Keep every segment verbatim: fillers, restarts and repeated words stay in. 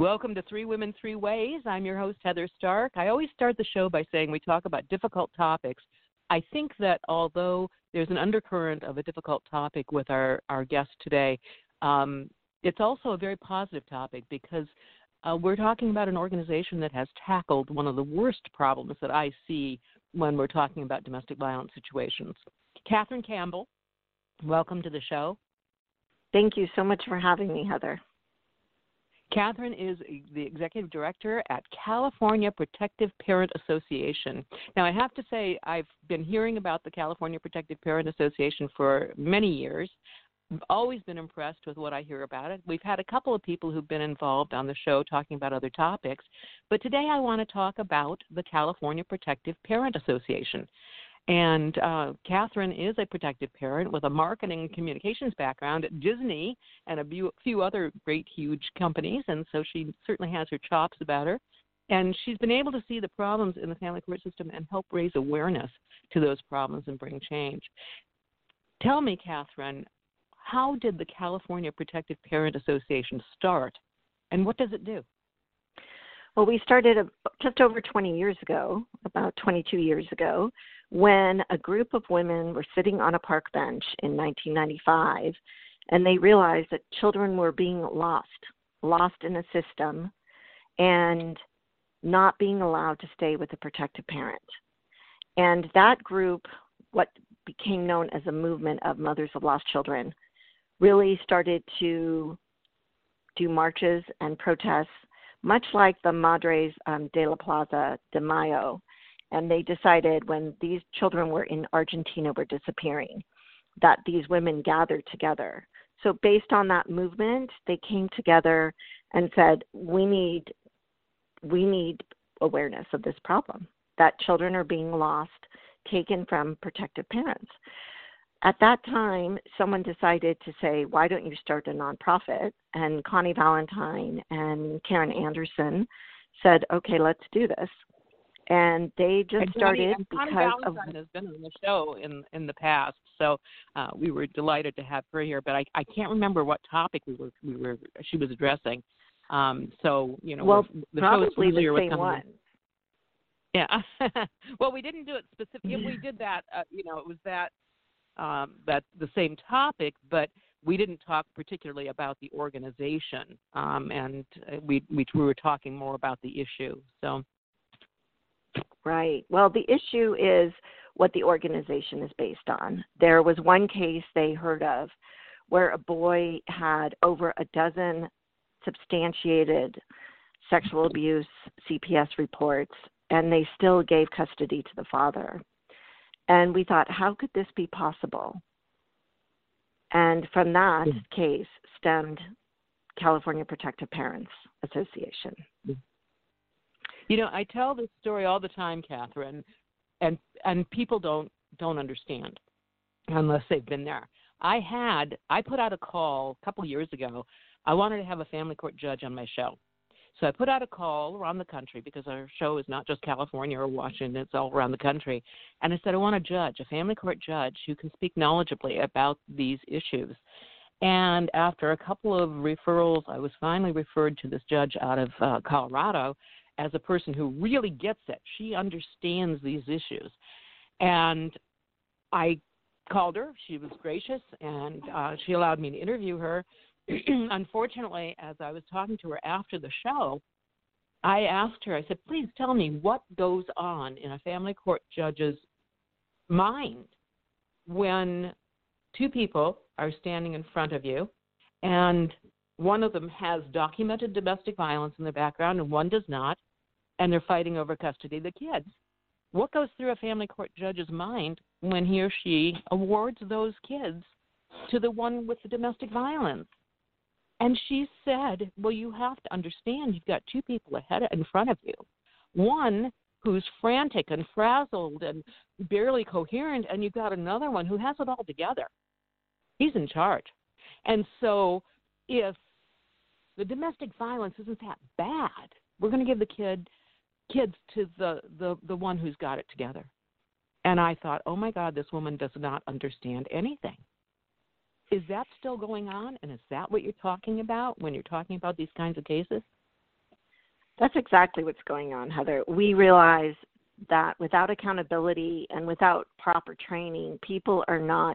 Welcome to Three Women, Three Ways. I'm your host, Heather Stark. I always start the show by saying we talk about difficult topics. I think that although there's an undercurrent of a difficult topic with our, our guest today, um, it's also a very positive topic because uh, we're talking about an organization that has tackled one of the worst problems that I see when we're talking about domestic violence situations. Catherine Campbell, welcome to the show. Thank you so much for having me, Heather. Catherine is the executive director at California Protective Parent Association. Now, I have to say, I've been hearing about the California Protective Parent Association for many years. I've always been impressed with what I hear about it. We've had a couple of people who've been involved on the show talking about other topics, but today I want to talk about the California Protective Parent Association. And uh, Catherine is a protective parent with a marketing and communications background at Disney and a few, few other great, huge companies, and so she certainly has her chops about her. And she's been able to see the problems in the family court system and help raise awareness to those problems and bring change. Tell me, Catherine, how did the California Protective Parent Association start, and what does it do? Well, we started a, just over twenty years ago, about twenty-two years ago, when a group of women were sitting on a park bench in nineteen ninety-five, and they realized that children were being lost, lost in a system, and not being allowed to stay with a protective parent. And that group, what became known as a movement of Mothers of Lost Children, really started to do marches and protests, much like the Madres um, de la Plaza de Mayo. And they decided when these children were in Argentina were disappearing, that these women gathered together. So based on that movement, they came together and said, we need, we need awareness of this problem, that children are being lost, taken from protective parents. At that time, someone decided to say, why don't you start a nonprofit? And Connie Valentine and Karen Anderson said, okay, let's do this. And they just and started Connie, because Connie of... Valentine has been on the show in, in the past, so uh, we were delighted to have her here. But I, I can't remember what topic we were we were she was addressing. Um, so you know, well, the probably show is familiar the same with one. Yeah. Well, we didn't do it specifically. If we did that, uh, you know, it was that. Um, that's the same topic, but we didn't talk particularly about the organization, um, and we, we we were talking more about the issue. So, right. Well, the issue is what the organization is based on. There was one case they heard of where a boy had over a dozen substantiated sexual abuse C P S reports, and they still gave custody to the father. And we thought, how could this be possible? And from that mm. case stemmed California Protective Parents Association. You know, I tell this story all the time, Catherine, and and people don't don't understand unless they've been there. I had I put out a call a couple years ago. I wanted to have a family court judge on my show. So I put out a call around the country because our show is not just California or Washington, it's all around the country. And I said, I want a judge, a family court judge who can speak knowledgeably about these issues. And after a couple of referrals, I was finally referred to this judge out of uh, Colorado as a person who really gets it. She understands these issues. And I called her. She was gracious, and uh, she allowed me to interview her. Unfortunately, as I was talking to her after the show, I asked her, I said, please tell me what goes on in a family court judge's mind when two people are standing in front of you and one of them has documented domestic violence in their background and one does not, and they're fighting over custody of the kids. What goes through a family court judge's mind when he or she awards those kids to the one with the domestic violence? And she said, well, you have to understand you've got two people ahead in front of you. One who's frantic and frazzled and barely coherent, and you've got another one who has it all together. He's in charge. And so if the domestic violence isn't that bad, we're going to give the kid kids to the, the, the one who's got it together. And I thought, oh, my God, this woman does not understand anything. Is that still going on? And is that what you're talking about when you're talking about these kinds of cases? That's exactly what's going on, Heather. We realize that without accountability and without proper training, people are not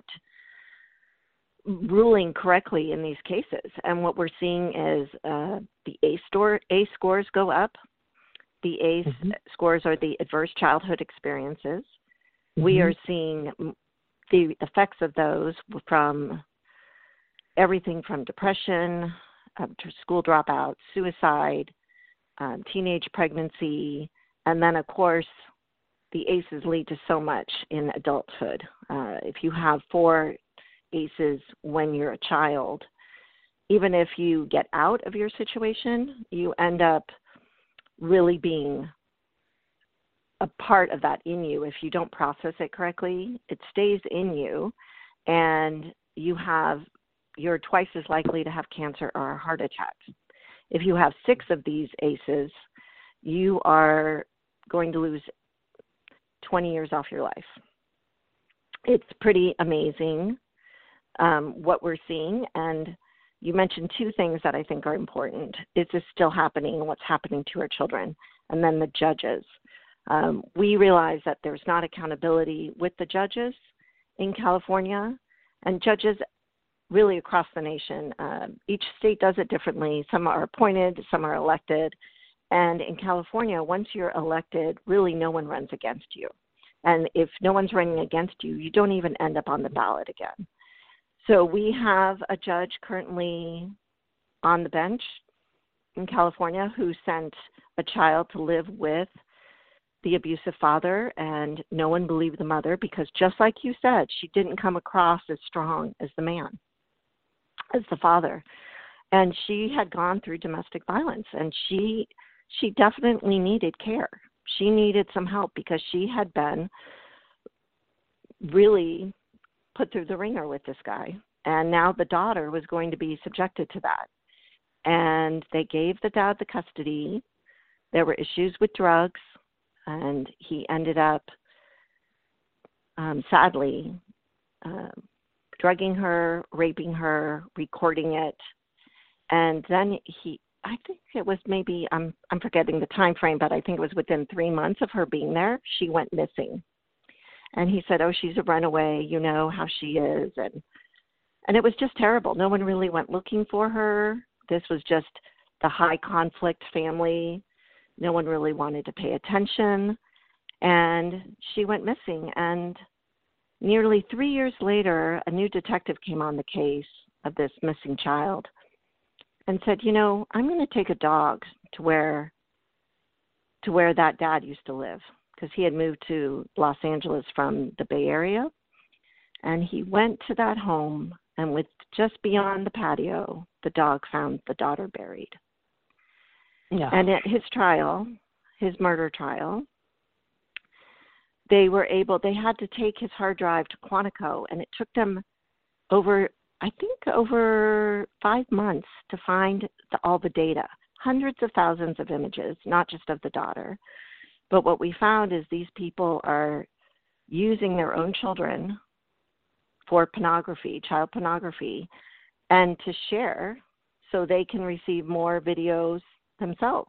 ruling correctly in these cases. And what we're seeing is uh, the A store A scores go up. The A mm-hmm. scores are the adverse childhood experiences. Mm-hmm. We are seeing the effects of those from everything from depression, uh, to school dropouts, suicide, um, teenage pregnancy, and then, of course, the A C Es lead to so much in adulthood. Uh, if you have four A C Es when you're a child, even if you get out of your situation, you end up really being a part of that in you. If you don't process it correctly, it stays in you, and you have, you're twice as likely to have cancer or a heart attack. If you have six of these A C Es, you are going to lose twenty years off your life. It's pretty amazing um, what we're seeing, and you mentioned two things that I think are important. Is this still happening and what's happening to our children? And then the judges. Um, we realize that there's not accountability with the judges in California, and judges really across the nation. Uh, each state does it differently. Some are appointed, some are elected. And in California, once you're elected, really no one runs against you. And if no one's running against you, you don't even end up on the ballot again. So we have a judge currently on the bench in California who sent a child to live with the abusive father, and no one believed the mother because, just like you said, she didn't come across as strong as the man, as the father. And she had gone through domestic violence, and she she definitely needed care. She needed some help because she had been really put through the ringer with this guy. And now the daughter was going to be subjected to that. And they gave the dad the custody. There were issues with drugs, and he ended up, um, sadly, uh, drugging her, raping her, recording it. And then he, I think it was maybe, I'm I'm forgetting the time frame, but I think it was within three months of her being there, she went missing. And he said, oh, she's a runaway, you know how she is. And and it was just terrible. No one really went looking for her. This was just the high conflict family. No one really wanted to pay attention. And she went missing. And nearly three years later, a new detective came on the case of this missing child and said, you know, I'm going to take a dog to where to where that dad used to live, because he had moved to Los Angeles from the Bay Area. And he went to that home, and with just beyond the patio, the dog found the daughter buried. Yeah. And at his trial, his murder trial, they were able, they had to take his hard drive to Quantico, and it took them over, I think, over five months to find the, all the data, hundreds of thousands of images, not just of the daughter. But what we found is these people are using their own children for pornography, child pornography, and to share so they can receive more videos themselves.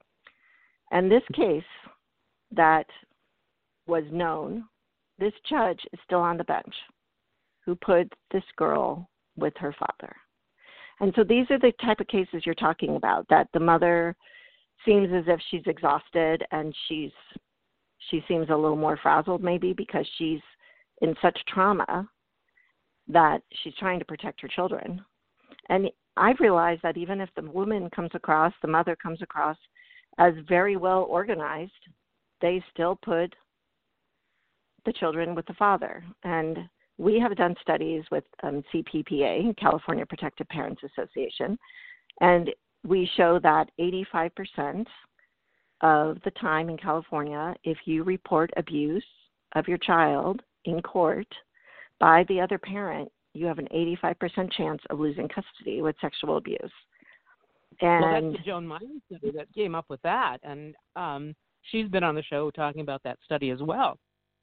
And this case that was known, this judge is still on the bench who put this girl with her father. And so these are the type of cases you're talking about, that the mother seems as if she's exhausted, and she's she seems a little more frazzled maybe because she's in such trauma that she's trying to protect her children. And I've realized that even if the woman comes across, the mother comes across as very well organized, they still put the children with the father. And we have done studies with um, C P P A, California Protective Parents Association, and we show that eighty-five percent of the time in California, if you report abuse of your child in court by the other parent, you have an eighty-five percent chance of losing custody with sexual abuse. And well, that's the Joan Myers study that came up with that, and um, she's been on the show talking about that study as well.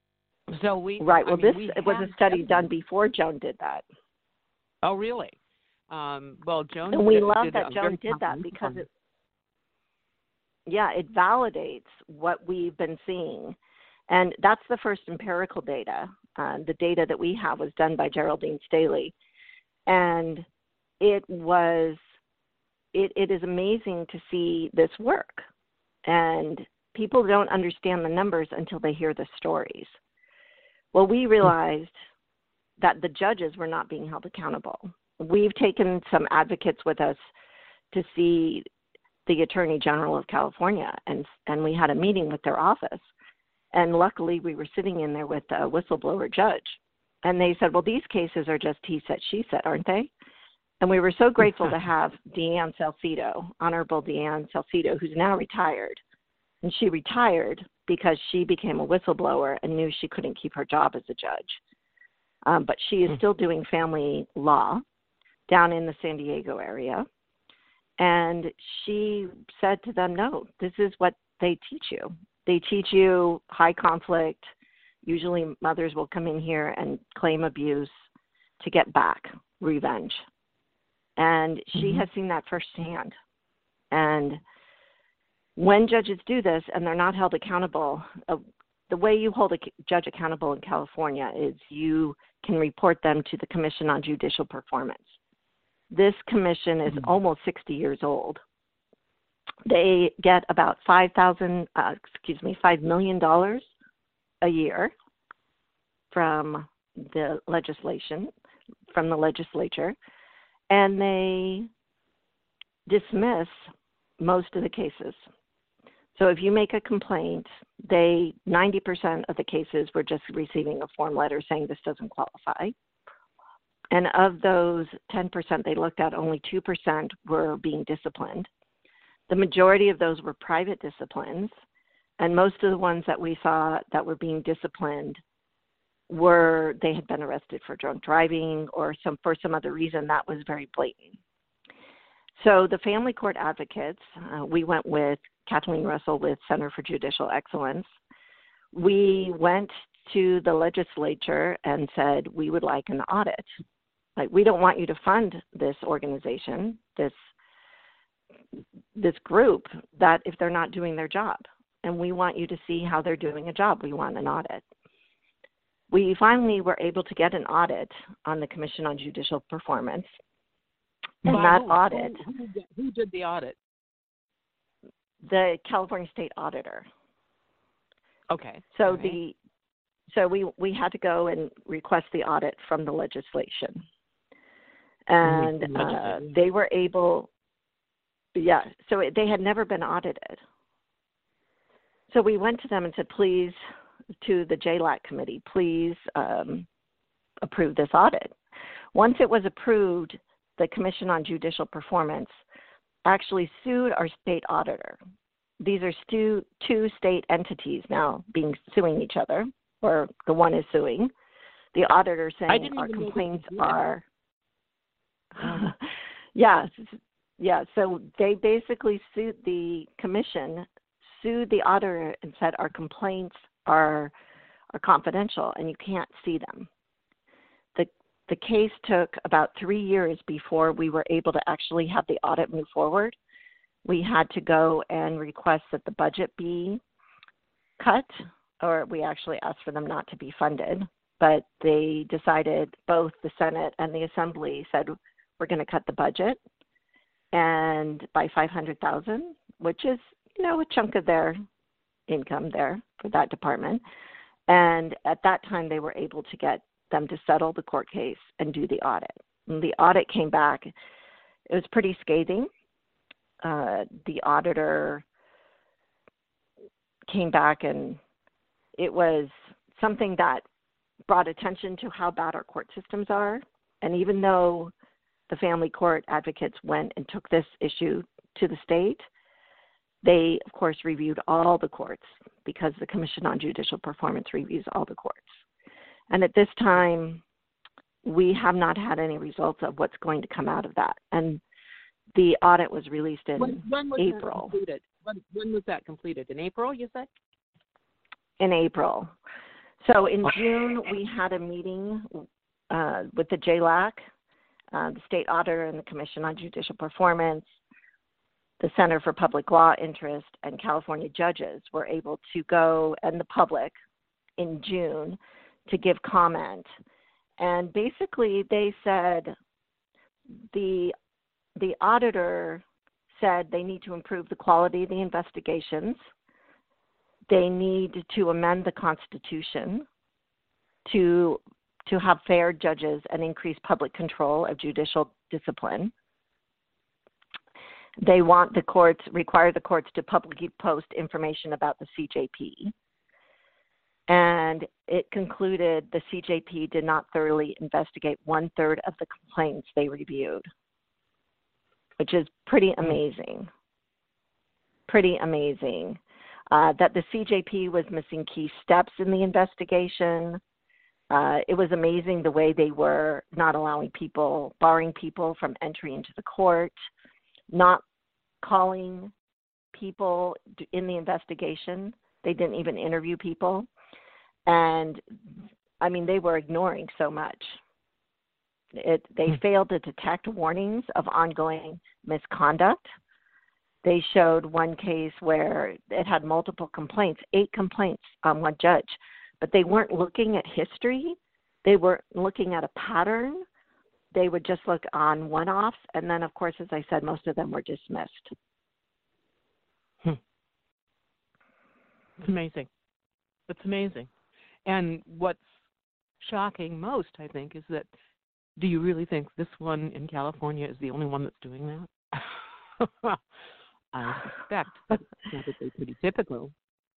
So we right. Well, I mean, this we was a study done before Joan did that. Oh, really? Um, well, Joan. And we did, love did that Joan did that because it. yeah, it validates what we've been seeing. And that's the first empirical data. Uh, the data that we have was done by Geraldine Staley. And it was, it, it is amazing to see this work. And people don't understand the numbers until they hear the stories. Well, we realized that the judges were not being held accountable. We've taken some advocates with us to see the Attorney General of California, and and we had a meeting with their office. And luckily, we were sitting in there with a whistleblower judge. And they said, well, these cases are just he said, she said, aren't they? And we were so grateful to have Deanne Salcido, Honorable Deanne Salcido, who's now retired. And she retired because she became a whistleblower and knew she couldn't keep her job as a judge. Um, but she is still doing family law down in the San Diego area. And she said to them, no, this is what they teach you. They teach you high conflict. Usually mothers will come in here and claim abuse to get back, revenge. And she mm-hmm. has seen that firsthand. And when judges do this and they're not held accountable, uh, the way you hold a judge accountable in California is you can report them to the Commission on Judicial Performance. This commission is mm-hmm. almost sixty years old. They get about five thousand, uh, excuse me, five million dollars a year from the legislation, from the legislature, and they dismiss most of the cases. So if you make a complaint, they ninety percent of the cases were just receiving a form letter saying this doesn't qualify. And of those ten percent they looked at, only two percent were being disciplined. The majority of those were private disciplines, and most of the ones that we saw that were being disciplined were they had been arrested for drunk driving or some for some other reason that was very blatant. So the family court advocates, uh, we went with Kathleen Russell with Center for Judicial Excellence. We went to the legislature and said we would like an audit. Like, we don't want you to fund this organization, this this group, that if they're not doing their job. And we want you to see how they're doing a job. We want an audit. We finally were able to get an audit on the Commission on Judicial Performance. And By that who, audit, who, who, did, who did the audit? The California State Auditor. Okay. So right. the so we we had to go and request the audit from the legislation, and mm-hmm. uh, they were able. Yeah, so it, they had never been audited. So we went to them and said, please, to the J LAC committee, please um, approve this audit. Once it was approved, the Commission on Judicial Performance actually sued our state auditor. These are stu- two state entities now being suing each other, or the one is suing. The auditor saying our complaints are, yeah, yeah. So they basically sued the commission, sued the auditor, and said our complaints are are confidential and you can't see them. The the case took about three years before we were able to actually have the audit move forward. We had to go and request that the budget be cut, or we actually asked for them not to be funded. But they decided, both the Senate and the Assembly said, we're going to cut the budget and by five hundred thousand dollars, which is, you know, a chunk of their income there for that department. And at that time, they were able to get them to settle the court case and do the audit. And the audit came back. It was pretty scathing. Uh, the auditor came back, and it was something that brought attention to how bad our court systems are. And even though the family court advocates went and took this issue to the state, they, of course, reviewed all the courts, because the Commission on Judicial Performance reviews all the courts. And at this time, we have not had any results of what's going to come out of that. And the audit was released in when, when was April. That completed? When, when was that completed? In April, you said? In April. So in June, we had a meeting uh, with the J LAC, uh, the state auditor, and the Commission on Judicial Performance. the Center for Public Law Interest and California judges were able to go, and the public, in June to give comment. And basically they said the the auditor said they need to improve the quality of the investigations. They need to amend the Constitution to to have fair judges and increase public control of judicial discipline. They want the courts, require the courts to publicly post information about the C J P. And it concluded the C J P did not thoroughly investigate one-third of the complaints they reviewed, which is pretty amazing. Pretty amazing. Uh, that the C J P was missing key steps in the investigation. Uh, it was amazing the way they were not allowing people, barring people from entry into the court, not calling people in the investigation. They didn't even interview people. And, I mean, they were ignoring so much. It, they hmm. failed to detect warnings of ongoing misconduct. They showed one case where it had multiple complaints, eight complaints on one judge, but they weren't looking at history. They were looking at a pattern. They would just look on one-offs, and then, of course, as I said, most of them were dismissed. Hmm. It's amazing. It's amazing. And what's shocking most, I think, is that do you really think this one in California is the only one that's doing that? I suspect that it's probably pretty typical.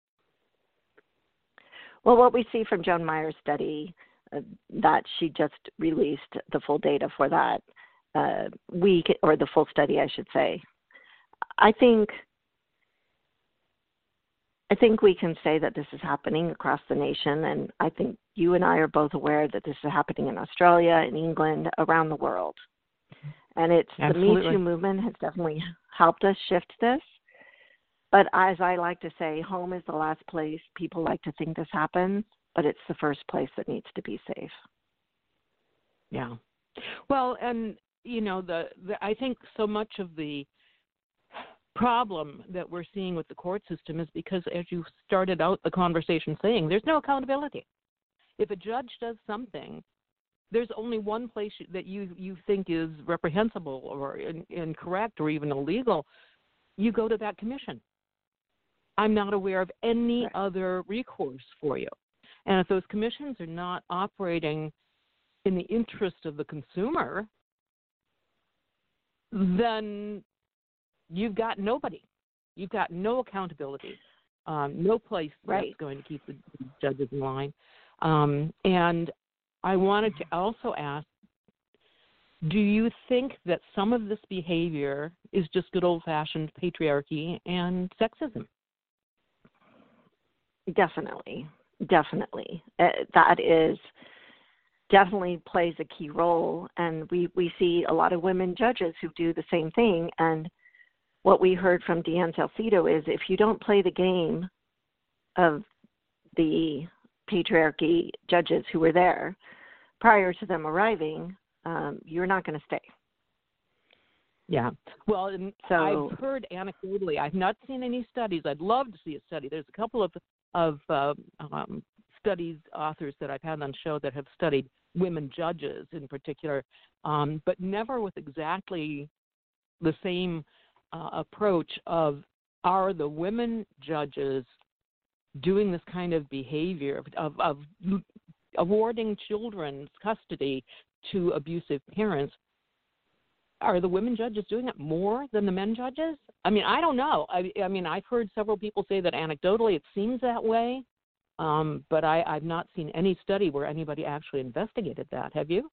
Well, what we see from Joan Meyer's study, uh, that she just released the full data for that uh, week, or the full study, I should say. I think I think we can say that this is happening across the nation, and I think you and I are both aware that this is happening in Australia, in England, around the world. And it's Absolutely. the Me Too movement has definitely helped us shift this. But as I like to say, home is the last place people like to think this happens, but it's the first place that needs to be safe. Yeah. Well, and, you know, the, the I think so much of the problem that we're seeing with the court system is because, as you started out the conversation saying, there's no accountability. If a judge does something, there's only one place that you, you think is reprehensible or in, incorrect or even illegal. You go to that commission. I'm not aware of any right. other recourse for you. And if those commissions are not operating in the interest of the consumer, then you've got nobody. You've got no accountability, um, no place right. that's going to keep the judges in line. Um, and I wanted to also ask, do you think that some of this behavior is just good old-fashioned patriarchy and sexism? Definitely, definitely. Uh, that is definitely plays a key role, and we, we see a lot of women judges who do the same thing. And what we heard from Deanne Salcido is if you don't play the game of the patriarchy judges who were there prior to them arriving, um, you're not going to stay. Yeah. Well, and so, I've heard anecdotally, I've not seen any studies. I'd love to see a study. There's a couple of, of uh, um, studies, authors that I've had on the show that have studied women judges in particular, um, but never with exactly the same uh, approach of, are the women judges doing this kind of behavior of, of awarding children's custody to abusive parents? Are the women judges doing it more than the men judges? I mean, I don't know. I, I mean, I've heard several people say that anecdotally it seems that way, um, but I, I've not seen any study where anybody actually investigated that. Have you?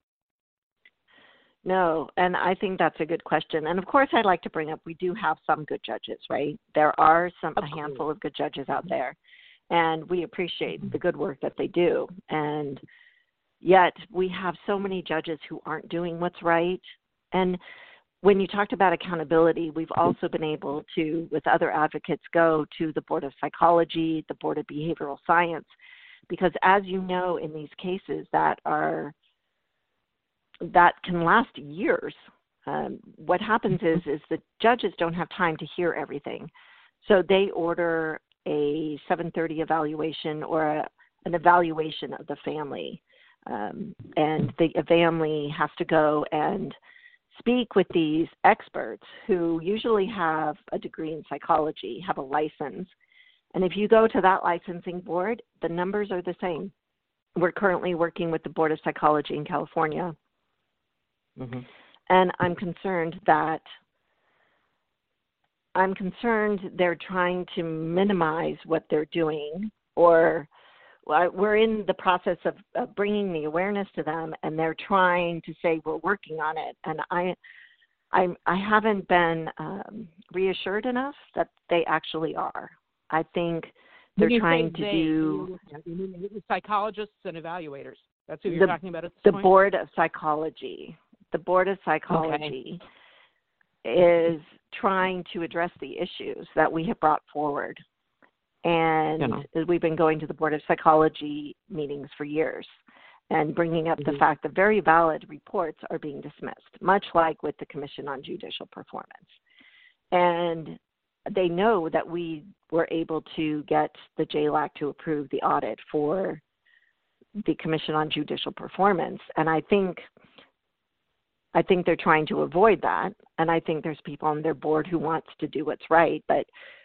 No, and I think that's a good question. And, of course, I'd like to bring up we do have some good judges, right? There are some a handful of good judges out there, and we appreciate the good work that they do. And yet we have so many judges who aren't doing what's right. And when you talked about accountability, we've also been able to, with other advocates, go to the Board of Psychology, the Board of Behavioral Science, because as you know, in these cases that are that can last years, um, what happens is is the judges don't have time to hear everything, so they order a seven thirty evaluation or a, an evaluation of the family, um, and the family has to go and speak with these experts who usually have a degree in psychology, have a license. And if you go to that licensing board, the numbers are the same. We're currently working with the Board of Psychology in California. Mm-hmm. And I'm concerned that I'm concerned they're trying to minimize what they're doing, or we're in the process of, of bringing the awareness to them, and they're trying to say we're working on it. And I, I, I haven't been um, reassured enough that they actually are. I think they're trying to they, do you mean psychologists and evaluators. That's who you're the, talking about at this the point? Board of Psychology. The Board of Psychology okay. is trying to address the issues that we have brought forward. And yeah. we've been going to the Board of Psychology meetings for years and bringing up mm-hmm. the fact that very valid reports are being dismissed, much like with the Commission on Judicial Performance. And they know that we were able to get the J L A C to approve the audit for the Commission on Judicial Performance. And I think I think they're trying to avoid that. And I think there's people on their board who wants to do what's right. But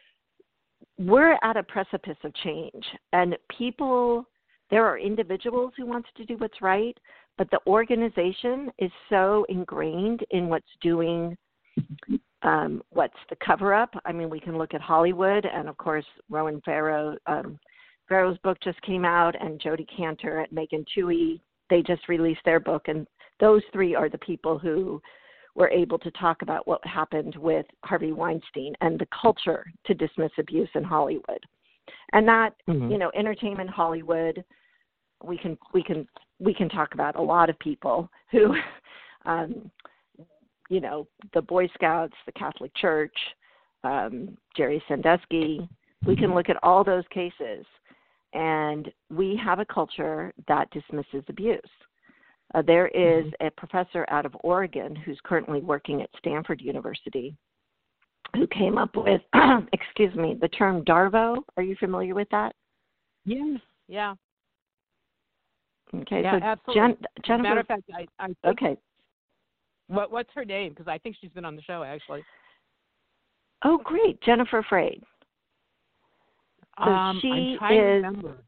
we're at a precipice of change, and people, there are individuals who want to do what's right, but the organization is so ingrained in what's doing, um, what's the cover-up. I mean, we can look at Hollywood, and of course, Rowan Farrow, um, Farrow's book just came out, and Jodi Kantor at Megan Twohey, they just released their book, and those three are the people who were able to talk about what happened with Harvey Weinstein and the culture to dismiss abuse in Hollywood. And that, mm-hmm. you know, entertainment Hollywood, we can we can we can talk about a lot of people who, um, you know, the Boy Scouts, the Catholic Church, um, Jerry Sandusky. We can look at all those cases, and we have a culture that dismisses abuse. Uh, there is a professor out of Oregon who's currently working at Stanford University who came up with, excuse me, the term DARVO. Are you familiar with that? Yes. Yeah. Okay. Yeah, so absolutely. Jen, Jennifer, As a matter of fact, I, I think, okay. What, what's her name? Because I think she's been on the show, actually. Oh, great. Jennifer Freyd. So um, she I'm trying is, to remember.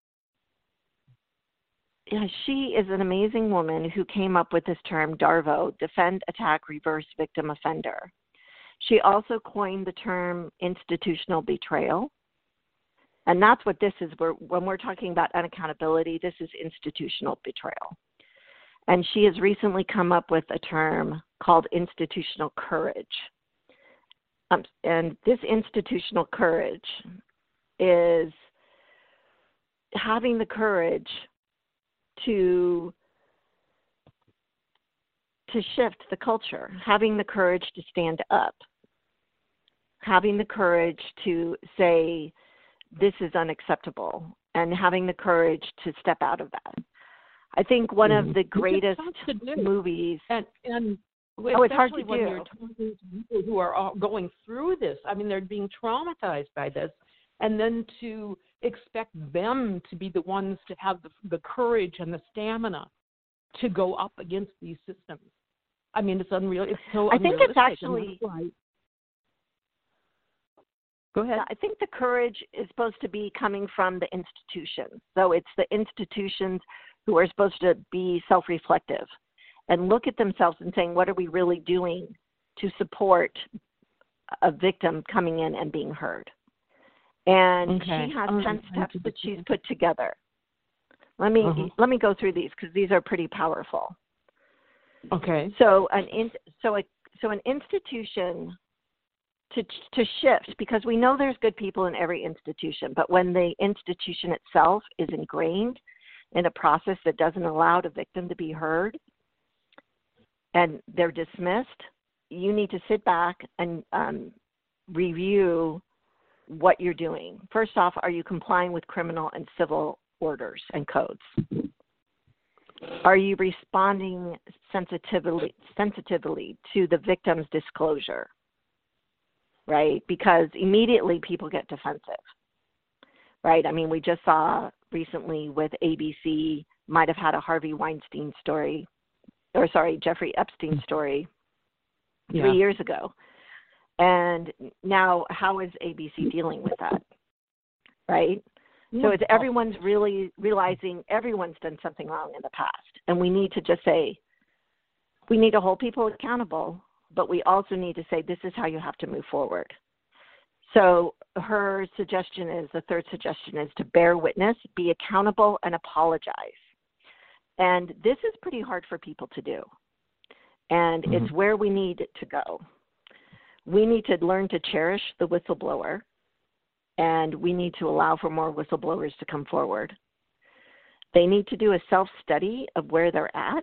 Yeah, she is an amazing woman who came up with this term, DARVO, Defend, Attack, Reverse, Victim, Offender. She also coined the term institutional betrayal. And that's what this is. We're, when we're talking about unaccountability, this is institutional betrayal. And she has recently come up with a term called institutional courage. Um, and this institutional courage is having the courage to to shift the culture, having the courage to stand up, having the courage to say this is unacceptable, and having the courage to step out of that. I think one mm-hmm. of the greatest movies, and, and oh, it's hard to when do. You're talking to people who are all going through this. I mean, they're being traumatized by this, and then to expect them to be the ones to have the, the courage and the stamina to go up against these systems. I mean, it's unreal. It's so I think it's actually. Go ahead. I think the courage is supposed to be coming from the institutions. So it's the institutions who are supposed to be self-reflective and look at themselves and saying, what are we really doing to support a victim coming in and being heard? And okay. she has um, ten steps that she's put together. Let me uh-huh. let me go through these because these are pretty powerful. Okay. So an in, so a so an institution to to shift, because we know there's good people in every institution, but when the institution itself is ingrained in a process that doesn't allow the victim to be heard and they're dismissed, you need to sit back and um, review what you're doing. First off, are you complying with criminal and civil orders and codes? Are you responding sensitively, sensitively to the victim's disclosure? Right? Because immediately people get defensive. Right? I mean, we just saw recently with A B C might have had a Harvey Weinstein story, or sorry, Jeffrey Epstein story three yeah. years ago. And now how is A B C dealing with that? Right? So it's everyone's really realizing everyone's done something wrong in the past. And we need to just say, we need to hold people accountable, but we also need to say, this is how you have to move forward. So her suggestion is, the third suggestion is to bear witness, be accountable, and apologize. And this is pretty hard for people to do. And mm-hmm. it's where we need to go. We need to learn to cherish the whistleblower, and we need to allow for more whistleblowers to come forward. They need to do a self-study of where they're at,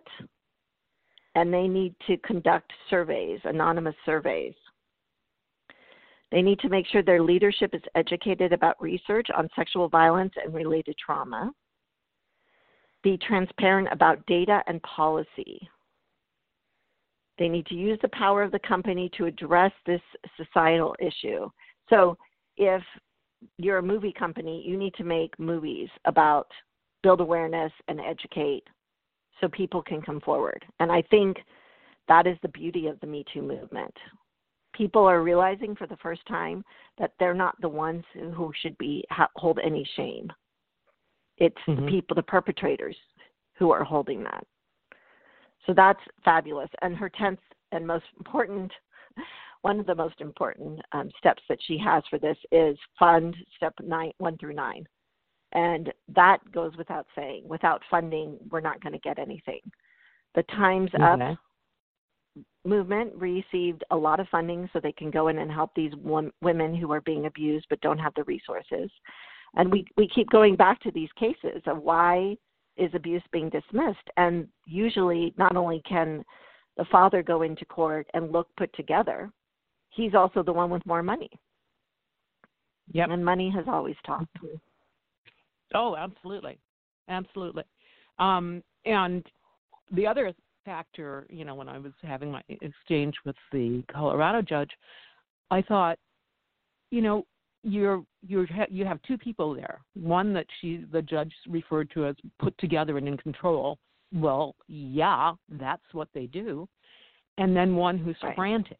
and they need to conduct surveys, anonymous surveys. They need to make sure their leadership is educated about research on sexual violence and related trauma. Be transparent about data and policy. They need to use the power of the company to address this societal issue. So if you're a movie company, you need to make movies about build awareness and educate so people can come forward. And I think that is the beauty of the Me Too movement. People are realizing for the first time that they're not the ones who should be hold any shame. It's mm-hmm. the people, the perpetrators, who are holding that. So that's fabulous. And her tenth and most important, one of the most important um, steps that she has for this is fund step nine, one through nine. And that goes without saying. Without funding, we're not going to get anything. The Time's okay. Up movement received a lot of funding so they can go in and help these one, women who are being abused but don't have the resources. And we, we keep going back to these cases of why is abuse being dismissed. And usually not only can the father go into court and look put together, he's also the one with more money. Yep. And money has always talked. Oh, absolutely. Absolutely. Um, and the other factor, you know, when I was having my exchange with the Colorado judge, I thought, you know, you're you're you have two people there. One that she the judge referred to as put together and in control. Well, yeah, that's what they do. And then one who's right. frantic.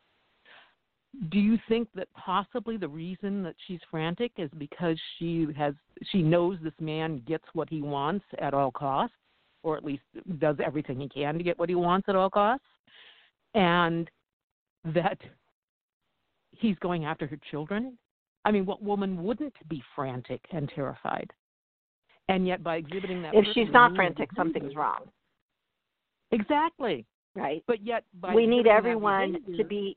Do you think that possibly the reason that she's frantic is because she has she knows this man gets what he wants at all costs, or at least does everything he can to get what he wants at all costs, and that he's going after her children? I mean, what woman wouldn't be frantic and terrified? And yet by exhibiting that... If she's not frantic, something's wrong. Exactly. Right. But yet by we need everyone behavior, to be...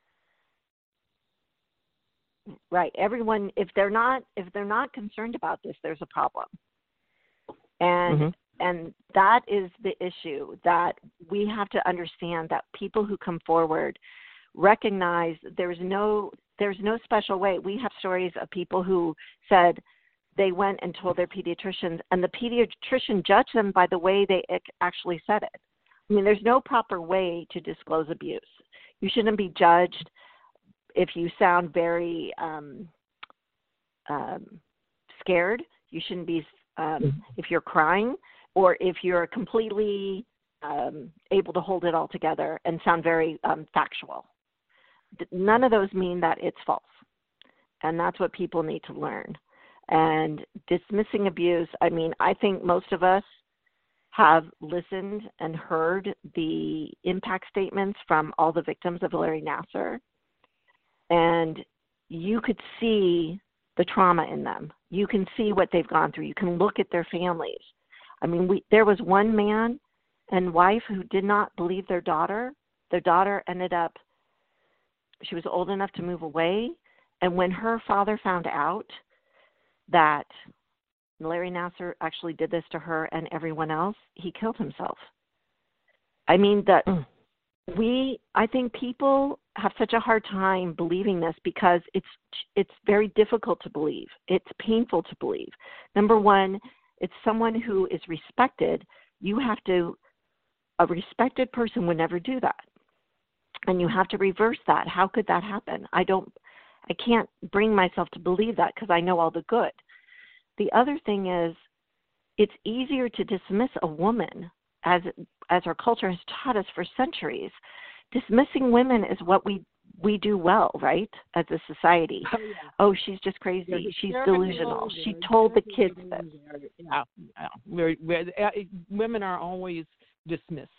Right. Everyone, if they're not if they're not concerned about this, there's a problem. And mm-hmm. and that is the issue, that we have to understand that people who come forward recognize there's no there's no special way. We have stories of people who said they went and told their pediatricians, and the pediatrician judged them by the way they actually said it. I mean, there's no proper way to disclose abuse. You shouldn't be judged if you sound very um, um, scared. You shouldn't be um, if you're crying, or if you're completely um, able to hold it all together and sound very um, factual. None of those mean that it's false. And that's what people need to learn. And dismissing abuse, I mean, I think most of us have listened and heard the impact statements from all the victims of Larry Nassar. And you could see the trauma in them. You can see what they've gone through. You can look at their families. I mean, we, there was one man and wife who did not believe their daughter. Their daughter ended up, she was old enough to move away. And when her father found out that Larry Nassar actually did this to her and everyone else, he killed himself. I mean, that mm. we, I think people have such a hard time believing this because it's it's very difficult to believe. It's painful to believe. Number one, it's someone who is respected You have to, a respected person would never do that. And you have to reverse that. How could that happen? I don't, I can't bring myself to believe that because I know all the good. The other thing is, it's easier to dismiss a woman, as as our culture has taught us for centuries. Dismissing women is what we we do well, right, as a society. Oh, yeah. Oh, she's just crazy. Yeah, she's they're delusional. delusional. She told the They're kids this. Yeah, yeah. We're, we're, uh, women are always dismissed.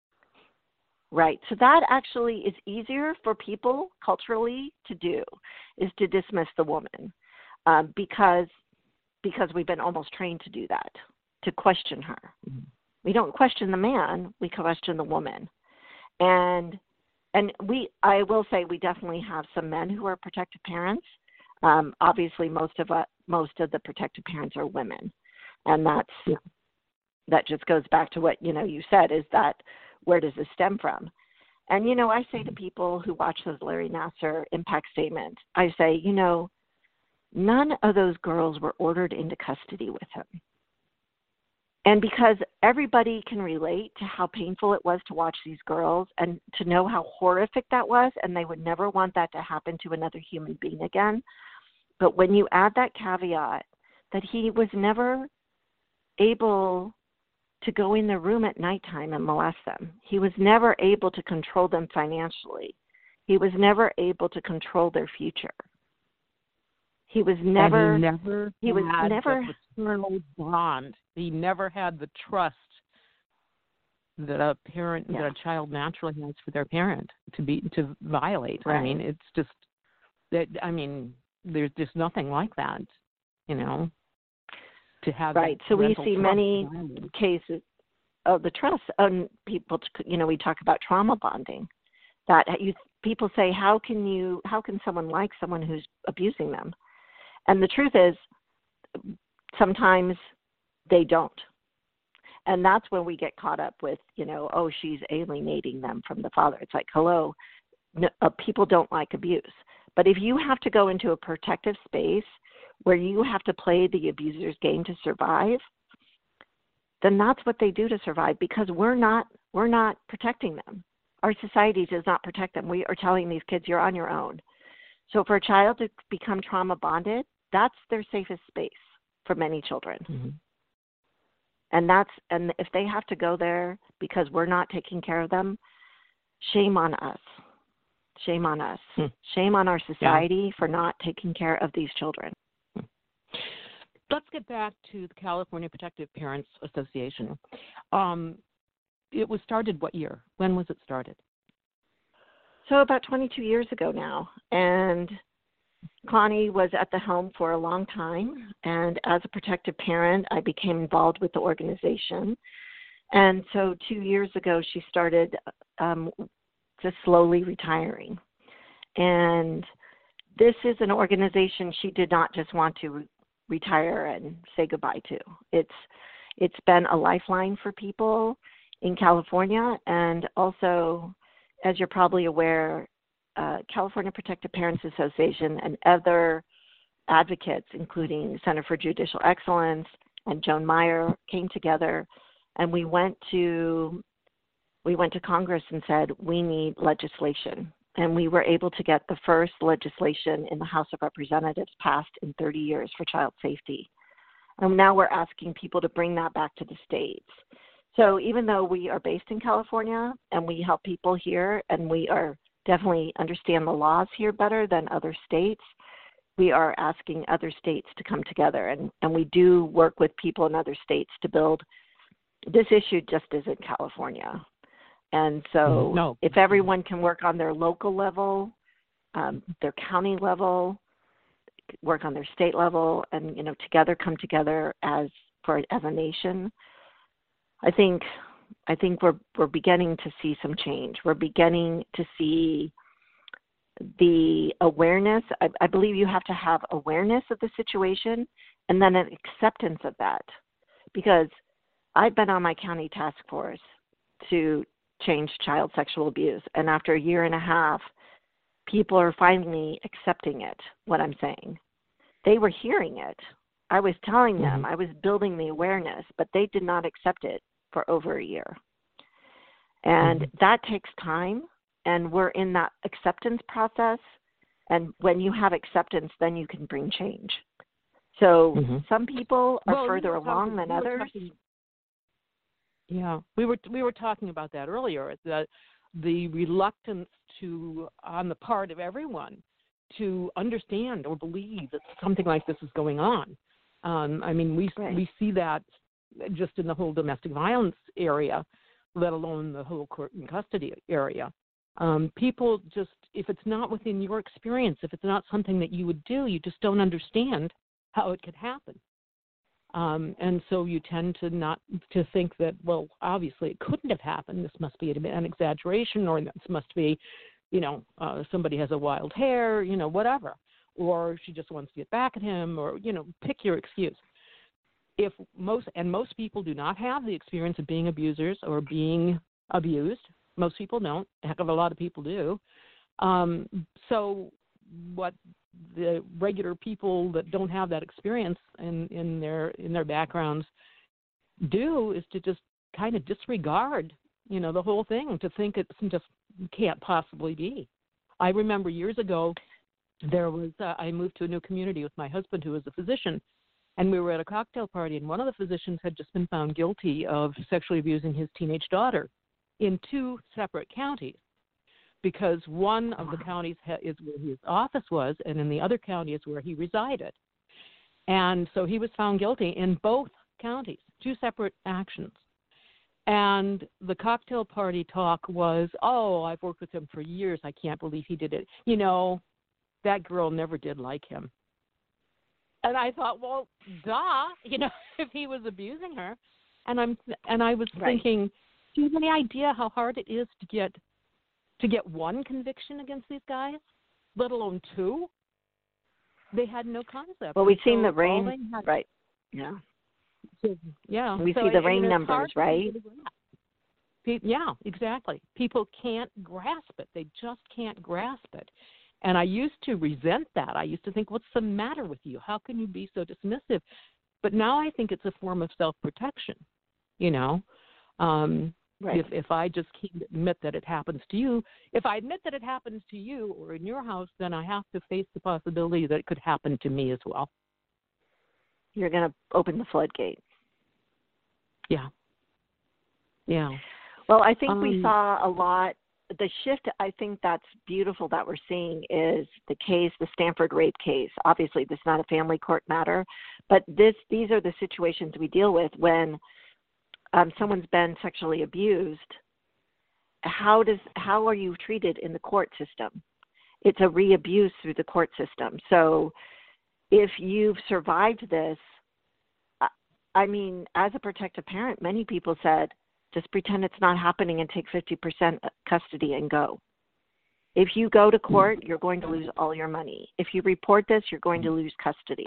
Right. So that actually is easier for people culturally to do, is to dismiss the woman, um, because because we've been almost trained to do that, to question her. Mm-hmm. We don't question the man, we question the woman. And and we, I will say, we definitely have some men who are protective parents. Um, obviously, most of uh, most of the protective parents are women, and that's yeah. that just goes back to what you know you said, is that where does this stem from? And you know, I say to people who watch those Larry Nassar impact statements, I say, you know, none of those girls were ordered into custody with him. And because everybody can relate to how painful it was to watch these girls and to know how horrific that was, and they would never want that to happen to another human being again. But when you add that caveat that he was never able to go in their room at nighttime and molest them, he was never able to control them financially, he was never able to control their future. He was never. And he never. He was had never. the paternal bond. He never had the trust that a parent, yeah. that a child naturally has for their parent to be to violate. Right. I mean, it's just that. I mean, there's just nothing like that, you know. To have right. So we see many violence. cases of the trust. Um, people, you know, we talk about trauma bonding. That you people say, how can you? How can someone like someone who's abusing them? And the truth is, sometimes they don't. And that's when we get caught up with, you know, oh, she's alienating them from the father. It's like, hello, no, uh, people don't like abuse. But if you have to go into a protective space where you have to play the abuser's game to survive, then that's what they do to survive, because we're not we're not protecting them. Our society does not protect them. We are telling these kids, you're on your own. So for a child to become trauma bonded, that's their safest space for many children. Mm-hmm. And that's and if they have to go there because we're not taking care of them, shame on us. Shame on us. Hmm. Shame on our society yeah. for not taking care of these children. Hmm. Let's get back to the California Protective Parents Association. Um, it was started what year? When was it started? So about twenty-two years ago now, and Connie was at the helm for a long time, and as a protective parent, I became involved with the organization. And so two years ago, she started um, just slowly retiring. And this is an organization she did not just want to re- retire and say goodbye to. It's it's been a lifeline for people in California, and also, as you're probably aware, uh, California Protective Parents Association and other advocates, including Center for Judicial Excellence and Joan Meyer, came together, and we went to we went to Congress and said, we need legislation. And we were able to get the first legislation in the House of Representatives passed in thirty years for child safety. And now we're asking people to bring that back to the states. So even though we are based in California and we help people here and we are definitely understand the laws here better than other states, we are asking other states to come together. And, and we do work with people in other states to build. This issue just isn't California. And so no. if everyone can work on their local level, um, their county level, work on their state level, and, you know, together come together as for as a nation, I think I think we're we're beginning to see some change. We're beginning to see the awareness. I, I believe you have to have awareness of the situation and then an acceptance of that. Because I've been on my county task force to change child sexual abuse, and after a year and a half, people are finally accepting it, what I'm saying. They were hearing it. I was telling them, mm-hmm. I was building the awareness, but they did not accept it. for over a year. And mm-hmm. that takes time, and we're in that acceptance process. And when you have acceptance, then you can bring change. So Mm-hmm. some people are well, further we along talking, than we others. Talking, yeah, we were we were talking about that earlier. The the reluctance to on the part of everyone to understand or believe that something like this is going on. Um, I mean, we Right. we see that just in the whole domestic violence area, let alone the whole court and custody area. Um, people just, if it's not within your experience, if it's not something that you would do, you just don't understand how it could happen. Um, and so you tend to not to think that, well, obviously it couldn't have happened. This must be an exaggeration, or this must be, you know, uh, somebody has a wild hair, you know, whatever. Or she just wants to get back at him, or, you know, pick your excuse. If most, and most people do not have the experience of being abusers or being abused. Most people don't. A heck of a lot of people do. Um, so what the regular people that don't have that experience in, in their in their backgrounds do is to just kind of disregard, you know, the whole thing, to think it just can't possibly be. I remember years ago, there was uh, I moved to a new community with my husband, who was a physician, and we were at a cocktail party, and one of the physicians had just been found guilty of sexually abusing his teenage daughter in two separate counties, because one of the counties ha- is where his office was, and in the other county is where he resided. And so he was found guilty in both counties, two separate actions. And the cocktail party talk was, oh, I've worked with him for years. I can't believe he did it. You know, that girl never did like him. And I thought, well, duh, you know, if he was abusing her. And I'm and I was Right. thinking, do you have any idea how hard it is to get to get one conviction against these guys, let alone two? They had no concept. Well, we've so seen the rain, had, right? Yeah. So, yeah. We so see the it, rain it's numbers, hard right? Pe- Yeah, exactly. People can't grasp it. They just can't grasp it. And I used to resent that. I used to think, what's the matter with you? How can you be so dismissive? But now I think it's a form of self-protection, you know. Um, Right. if, if I just can't admit that it happens to you, if I admit that it happens to you or in your house, then I have to face the possibility that it could happen to me as well. You're going to open the floodgate. Yeah. Yeah. Well, I think um, we saw a lot. The shift, I think that's beautiful that we're seeing is the case, the Stanford rape case. Obviously, this is not a family court matter, but this these are the situations we deal with when um, someone's been sexually abused. How does how are you treated in the court system? It's a re-abuse through the court system. So if you've survived this, I mean, as a protective parent, many people said, just pretend it's not happening and take fifty percent custody and go. If you go to court, you're going to lose all your money. If you report this, you're going to lose custody.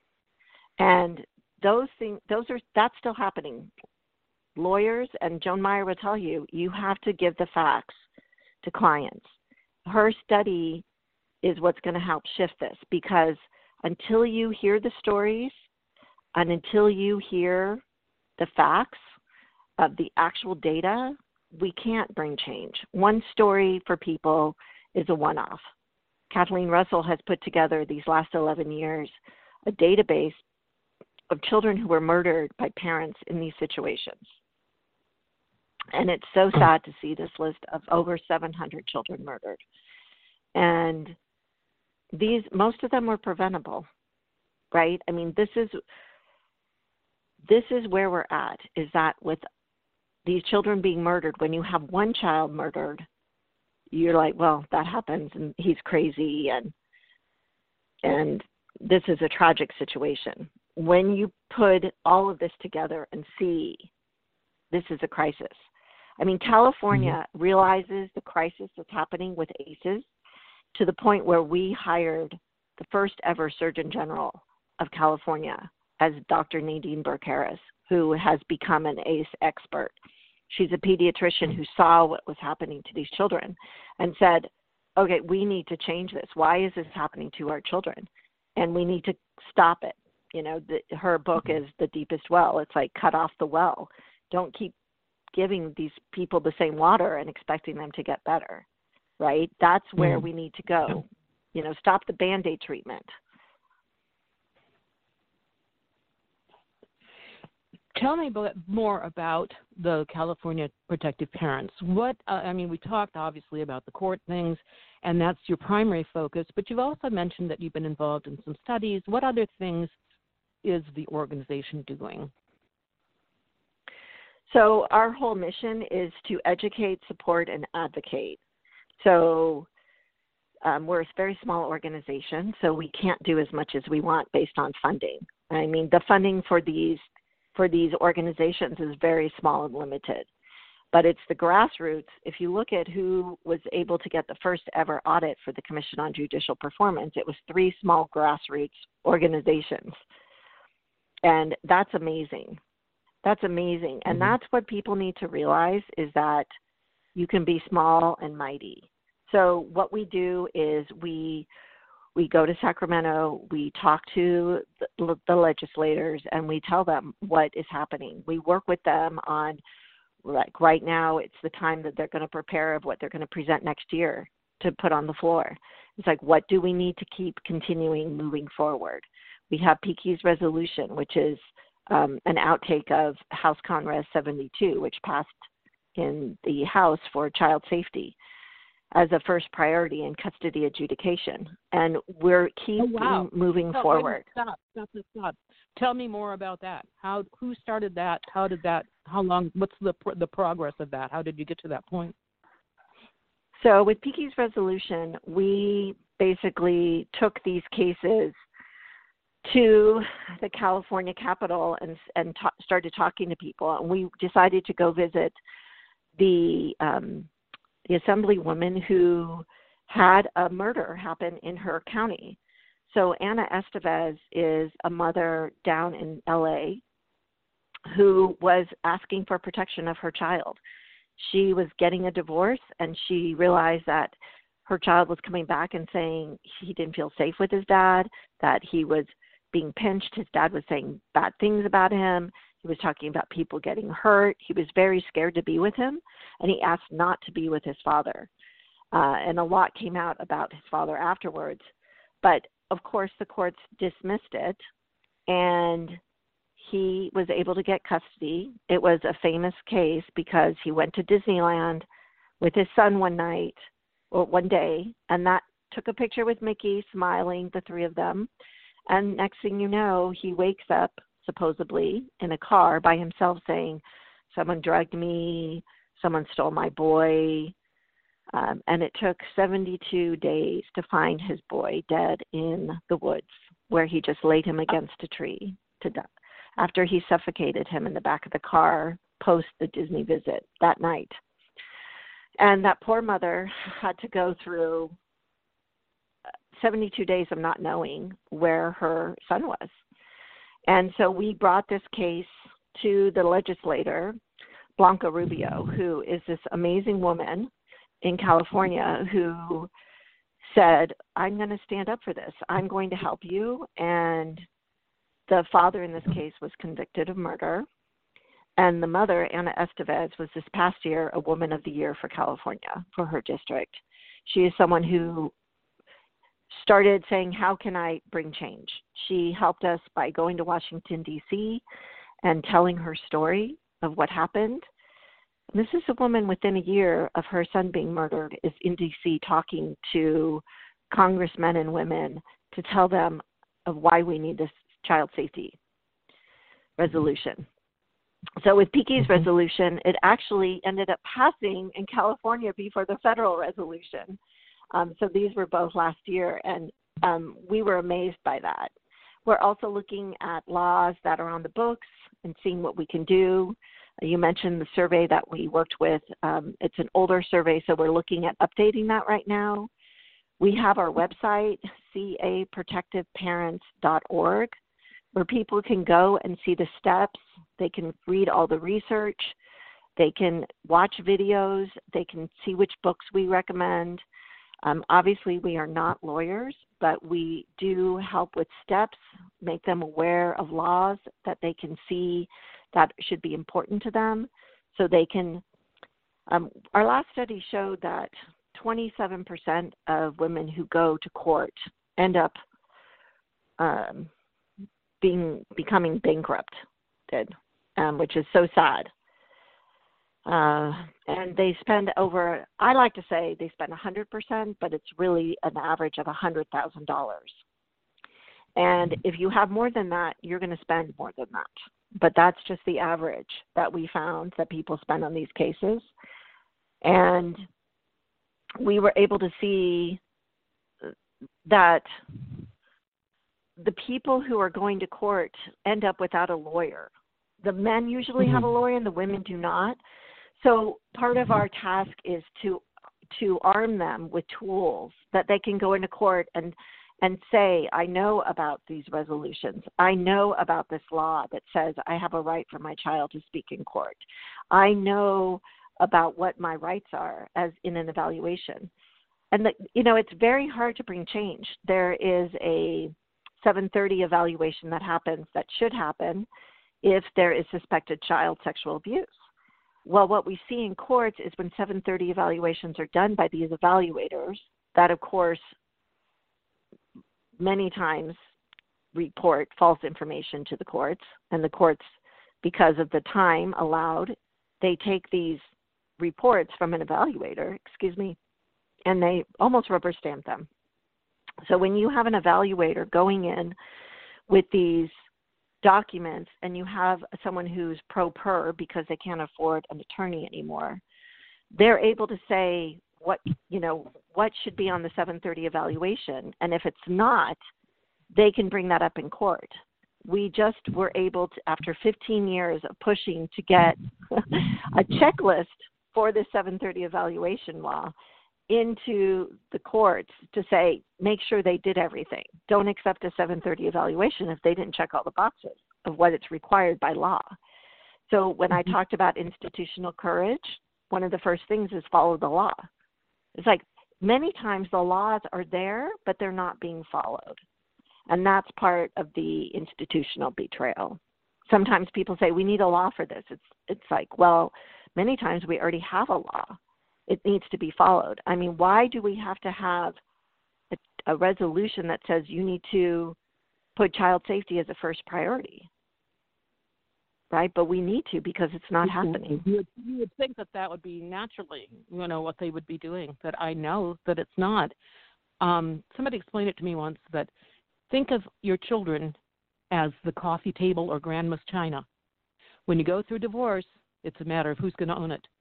And those things, those are that's still happening. Lawyers, and Joan Meyer will tell you, you have to give the facts to clients. Her study is what's going to help shift this, because until you hear the stories and until you hear the facts of the actual data, we can't bring change. One story for people is a one-off. Kathleen Russell has put together these last eleven years a database of children who were murdered by parents in these situations. And it's so sad to see this list of over seven hundred children murdered. And these, most of them were preventable, right? I mean, this is this is where we're at, is that with these children being murdered, when you have one child murdered, you're like, well, that happens and he's crazy and and this is a tragic situation. When you put all of this together and see this is a crisis. I mean, California mm-hmm. realizes the crisis that's happening with A C Es to the point where we hired the first ever Surgeon General of California as Doctor Nadine Burke-Harris, who has become an A C E expert. She's a pediatrician who saw what was happening to these children and said, okay, we need to change this. Why is this happening to our children? And we need to stop it. You know, the, her book is The Deepest Well. It's like cut off the well. Don't keep giving these people the same water and expecting them to get better, right? That's where Mm. we need to go. You know, stop the Band-Aid treatment. Tell me about, more about the California Protective Parents. What uh, I mean, we talked obviously about the court things, and that's your primary focus, but you've also mentioned that you've been involved in some studies. What other things is the organization doing? So our whole mission is to educate, support, and advocate. So um, we're a very small organization, so we can't do as much as we want based on funding. I mean, the funding for these for these organizations is very small and limited. But it's the grassroots. If you look at who was able to get the first ever audit for the Commission on Judicial Performance, it was three small grassroots organizations. And that's amazing. That's amazing. And Mm-hmm. that's what people need to realize, is that you can be small and mighty. So what we do is we we go to Sacramento, we talk to the, the legislators, and we tell them what is happening. We work with them on, like right now, it's the time that they're going to prepare of what they're going to present next year to put on the floor. It's like, what do we need to keep continuing moving forward? We have P K's resolution, which is um, an outtake of House Con Res seventy-two, which passed in the House for child safety as a first priority in custody adjudication. And we're keep Oh, wow. moving Stop, forward. Stop, stop, stop, stop. Tell me more about that. How, who started that? How did that, how long, what's the the progress of that? How did you get to that point? So with P K's resolution, we basically took these cases to the California Capitol and, and ta- started talking to people. And we decided to go visit the um, the assemblywoman who had a murder happen in her county. So Anna Estevez is a mother down in L A who was asking for protection of her child. She was getting a divorce, and she realized that her child was coming back and saying he didn't feel safe with his dad, that he was being pinched. His dad was saying bad things about him. He was talking about people getting hurt. He was very scared to be with him, and he asked not to be with his father. Uh, and a lot came out about his father afterwards. But, of course, the courts dismissed it, and he was able to get custody. It was a famous case because he went to Disneyland with his son one night, or one day, and that took a picture with Mickey, smiling, the three of them. And next thing you know, he wakes up, supposedly, in a car by himself saying, someone drugged me, someone stole my boy. Um, and it took seventy-two days to find his boy dead in the woods, where he just laid him against a tree to die, after he suffocated him in the back of the car post the Disney visit that night. And that poor mother had to go through seventy-two days of not knowing where her son was. And so we brought this case to the legislator, Blanca Rubio, who is this amazing woman in California who said, I'm going to stand up for this. I'm going to help you. And the father in this case was convicted of murder. And the mother, Anna Estevez, was this past year a Woman of the Year for California, for her district. She is someone who started saying, how can I bring change? She helped us by going to Washington, D C and telling her story of what happened. And this is a woman within a year of her son being murdered is in D C talking to congressmen and women to tell them of why we need this child safety resolution. So with P K's mm-hmm. resolution, it actually ended up passing in California before the federal resolution. Um, so these were both last year, and um, we were amazed by that. We're also looking at laws that are on the books and seeing what we can do. You mentioned the survey that we worked with. Um, it's an older survey, so we're looking at updating that right now. We have our website, c a protective parents dot org, where people can go and see the steps. They can read all the research. They can watch videos. They can see which books we recommend. Um, obviously, we are not lawyers, but we do help with steps, make them aware of laws that they can see that should be important to them. so they can. Um, our last study showed that twenty-seven percent of women who go to court end up um, being becoming bankrupted, um, which is so sad. Uh, and they spend over, I like to say they spend one hundred percent, but it's really an average of one hundred thousand dollars. And if you have more than that, you're going to spend more than that. But that's just the average that we found that people spend on these cases. And we were able to see that the people who are going to court end up without a lawyer. The men usually mm-hmm. have a lawyer and the women do not. So part of our task is to to arm them with tools that they can go into court and and say, I know about these resolutions. I know about this law that says I have a right for my child to speak in court. I know about what my rights are as in an evaluation. And, the, you know, it's very hard to bring change. There is a seven thirty evaluation that happens that should happen if there is suspected child sexual abuse. Well, what we see in courts is when seven thirty evaluations are done by these evaluators, that, of course, many times report false information to the courts, and the courts, because of the time allowed, they take these reports from an evaluator, excuse me, and they almost rubber stamp them. So when you have an evaluator going in with these documents and you have someone who's pro per because they can't afford an attorney anymore, they're able to say what, you know, what should be on the seven thirty evaluation. And if it's not, they can bring that up in court. We just were able to, after fifteen years of pushing to get a checklist for the seven thirty evaluation law into the courts to say, make sure they did everything. Don't accept a seven thirty evaluation if they didn't check all the boxes of what it's required by law. So when mm-hmm. I talked about institutional courage, one of the first things is follow the law. It's like many times the laws are there, but they're not being followed. And that's part of the institutional betrayal. Sometimes people say, we need a law for this. It's it's like, well, many times we already have a law. It needs to be followed. I mean, why do we have to have a, a resolution that says you need to put child safety as a first priority? Right? But we need to because it's not happening. You would, you would think that that would be naturally, you know, what they would be doing, but I know that it's not. Um, somebody explained it to me once that think of your children as the coffee table or grandma's china. When you go through divorce, it's a matter of who's going to own it.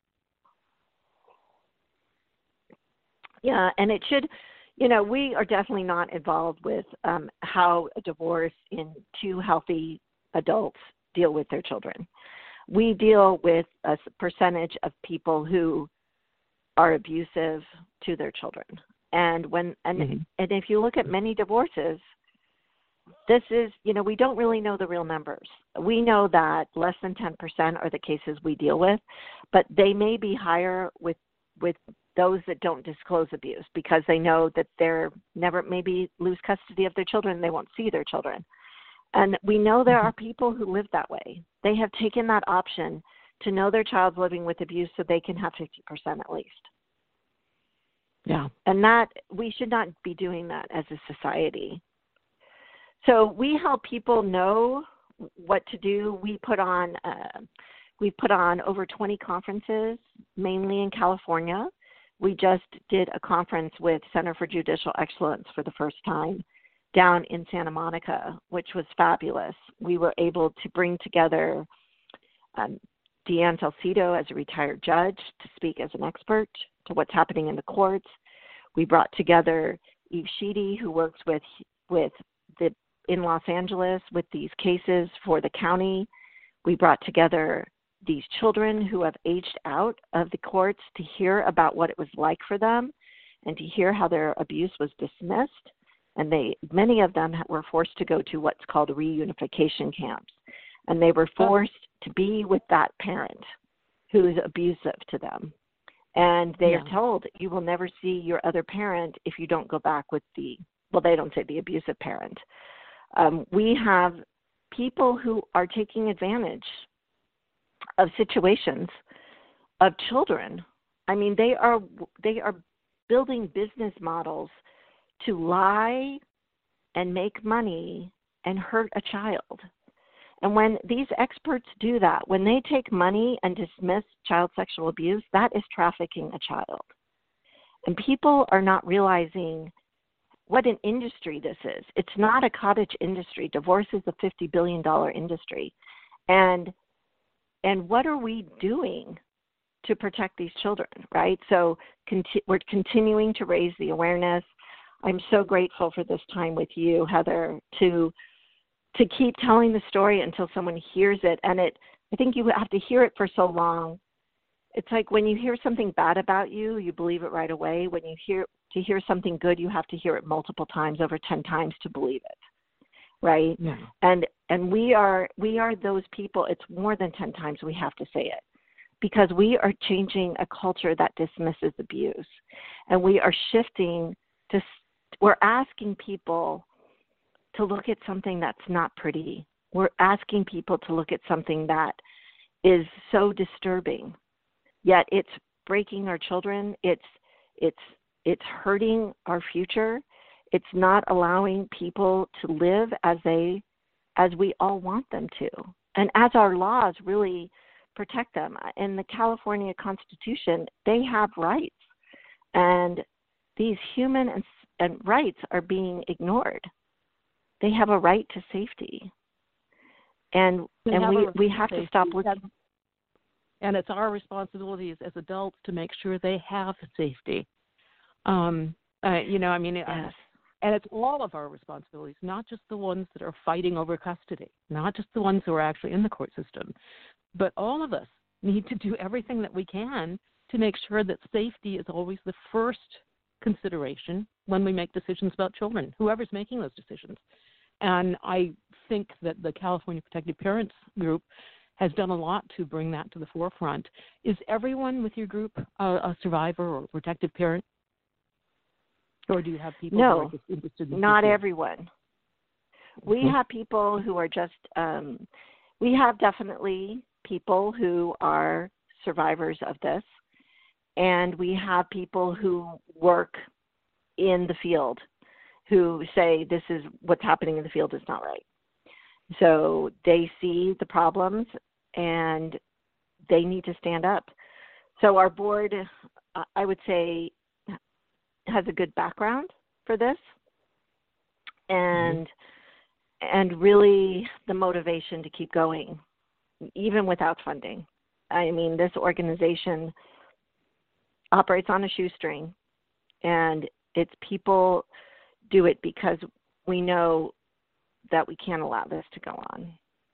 Yeah, and it should, you know, we are definitely not involved with um, how a divorce in two healthy adults deal with their children. We deal with a percentage of people who are abusive to their children. And when and mm-hmm. and if you look at many divorces, this is, you know, we don't really know the real numbers. We know that less than ten percent are the cases we deal with, but they may be higher with with those that don't disclose abuse because they know that they're never maybe lose custody of their children. They won't see their children. And we know there are people who live that way. They have taken that option to know their child's living with abuse so they can have fifty percent at least. Yeah. And that we should not be doing that as a society. So we help people know what to do. We put on uh, we put on over twenty conferences, mainly in California. We just did a conference with Center for Judicial Excellence for the first time down in Santa Monica, which was fabulous. We were able to bring together um, Deanne Salcido as a retired judge to speak as an expert to what's happening in the courts. We brought together Eve Sheedy, who works with with the in Los Angeles with these cases for the county. We brought together these children who have aged out of the courts to hear about what it was like for them and to hear how their abuse was dismissed. And they, many of them were forced to go to what's called reunification camps. And they were forced to be with that parent who's abusive to them. And they yeah. are told, you will never see your other parent if you don't go back with the, well, they don't say the abusive parent. Um, we have people who are taking advantage of situations of children. I mean, they are they are building business models to lie and make money and hurt a child. And when these experts do that, when they take money and dismiss child sexual abuse, that is trafficking a child. And people are not realizing what an industry this is. It's not a cottage industry. Divorce is a fifty billion dollars industry. And and what are we doing to protect these children, right? So conti- we're continuing to raise the awareness. I'm so grateful for this time with you, Heather, to to keep telling the story until someone hears it. And it, I think you have to hear it for so long. It's like when you hear something bad about you, you believe it right away. When you hear to hear something good, you have to hear it multiple times, over ten times to believe it, right? Yeah. And and we are we are those people. It's more than ten times we have to say it, because we are changing a culture that dismisses abuse, and we are shifting to. We're asking people to look at something that's not pretty. We're asking people to look at something that is so disturbing, yet it's breaking our children. It's it's it's hurting our future. It's not allowing people to live as they as we all want them to, and as our laws really protect them. In the California Constitution, they have rights, and these human and, and rights are being ignored. They have a right to safety, and we and have we, a we have safety. to stop looking. And it's our responsibilities as adults to make sure they have safety. Um, uh, you know, I mean, Yes. uh, and it's all of our responsibilities, not just the ones that are fighting over custody, not just the ones who are actually in the court system, but all of us need to do everything that we can to make sure that safety is always the first consideration when we make decisions about children, whoever's making those decisions. And I think that the California Protective Parents group has done a lot to bring that to the forefront. Is everyone with your group a, a survivor or protective parent? Or do you have people No, who are just interested in not safety? everyone. We Mhm. have people who are just, um, we have definitely people who are survivors of this, and we have people who work in the field who say this is what's happening in the field is not right. So they see the problems and they need to stand up. So our board, I would say, has a good background for this, and mm-hmm. and really the motivation to keep going, even without funding. I mean, this organization operates on a shoestring, and it's people do it because we know that we can't allow this to go on.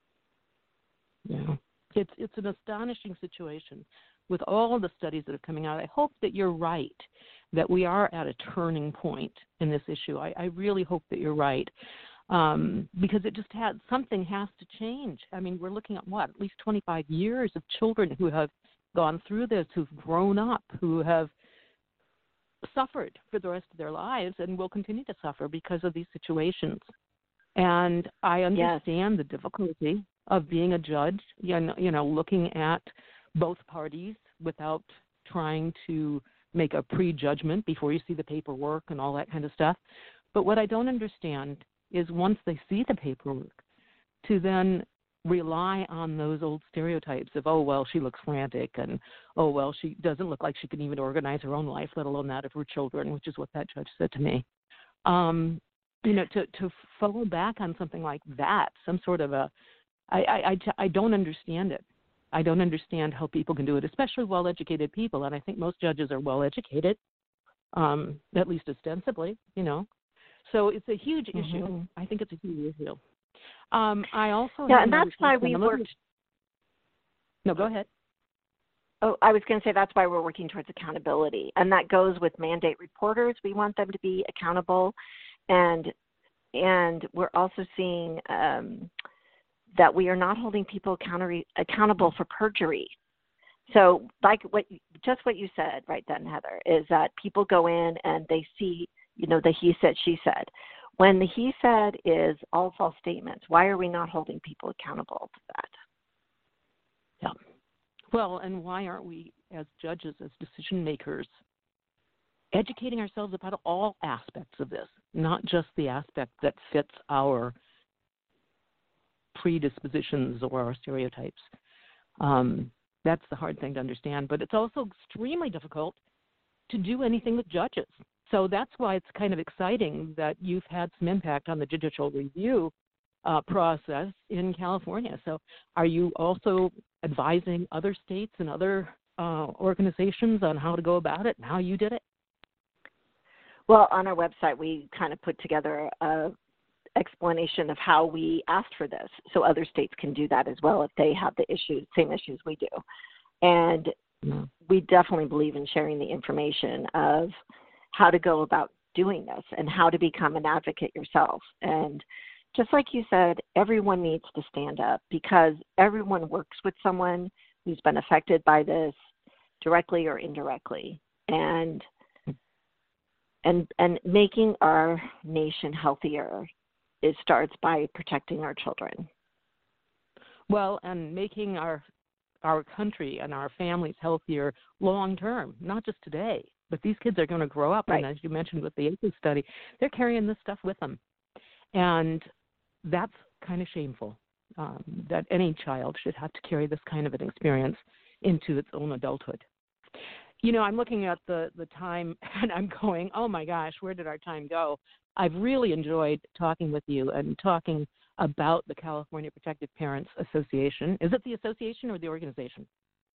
Yeah, it's it's an astonishing situation with all the studies that are coming out. I hope that you're right, that we are at a turning point in this issue. I, I really hope that you're right, um, because it just had something has to change. I mean, we're looking at what, at least twenty-five years of children who have gone through this, who've grown up, who have suffered for the rest of their lives and will continue to suffer because of these situations. And I understand yes. the difficulty of being a judge, you know, you know, looking at both parties without trying to make a prejudgment before you see the paperwork and all that kind of stuff. But what I don't understand is once they see the paperwork, to then rely on those old stereotypes of, oh, well, she looks frantic, and, oh, well, she doesn't look like she can even organize her own life, let alone that of her children, which is what that judge said to me. Um, you know, to, to follow back on something like that, some sort of a, I, I, I, I don't understand it. I don't understand how people can do it, especially well-educated people, and I think most judges are well-educated, um, at least ostensibly, you know. So it's a huge mm-hmm. issue. I think it's a huge issue. Um, I also yeah, and that's why we worked. No, go ahead. Oh, I was going to say that's why we're working towards accountability, and that goes with mandate reporters. We want them to be accountable, and and we're also seeing um, that we are not holding people account- accountable for perjury. So, like what just what you said right then, Heather, is that people go in and they see, you know, the he said, she said. When the he said is all false statements, why are we not holding people accountable to that? Yeah. Well, and why aren't we as judges, as decision makers, educating ourselves about all aspects of this, not just the aspect that fits our predispositions or our stereotypes. Um, that's the hard thing to understand, but it's also extremely difficult to do anything with judges. So that's why it's kind of exciting that you've had some impact on the judicial review uh, process in California. So are you also advising other states and other uh, organizations on how to go about it and how you did it? Well, on our website, we kind of put together a explanation of how we asked for this, so other states can do that as well if they have the issues, same issues we do. And yeah. we definitely believe in sharing the information of how to go about doing this and how to become an advocate yourself. And just like you said, everyone needs to stand up because everyone works with someone who's been affected by this directly or indirectly. And and and making our nation healthier, it starts by protecting our children. Well, and making our our country and our families healthier long term, not just today, but these kids are going to grow up. Right. And as you mentioned with the A C E study, they're carrying this stuff with them. And that's kind of shameful um, that any child should have to carry this kind of an experience into its own adulthood. You know, I'm looking at the, the time and I'm going, oh my gosh, where did our time go? I've really enjoyed talking with you and talking about the California Protective Parents Association. Is it the association or the organization?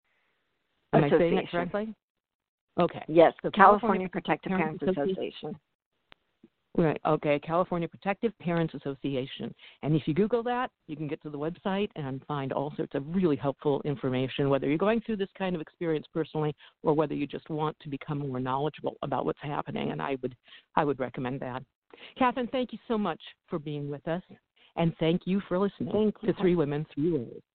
Am I saying it correctly? Okay. Yes, so California, California Protective Parents, Parents Association. Association. Right. Okay. California Protective Parents Association. And if you Google that, you can get to the website and find all sorts of really helpful information, whether you're going through this kind of experience personally or whether you just want to become more knowledgeable about what's happening. And I would, I would recommend that. Catherine, thank you so much for being with us. And thank you for listening thank to you. Three Women, Three Ways.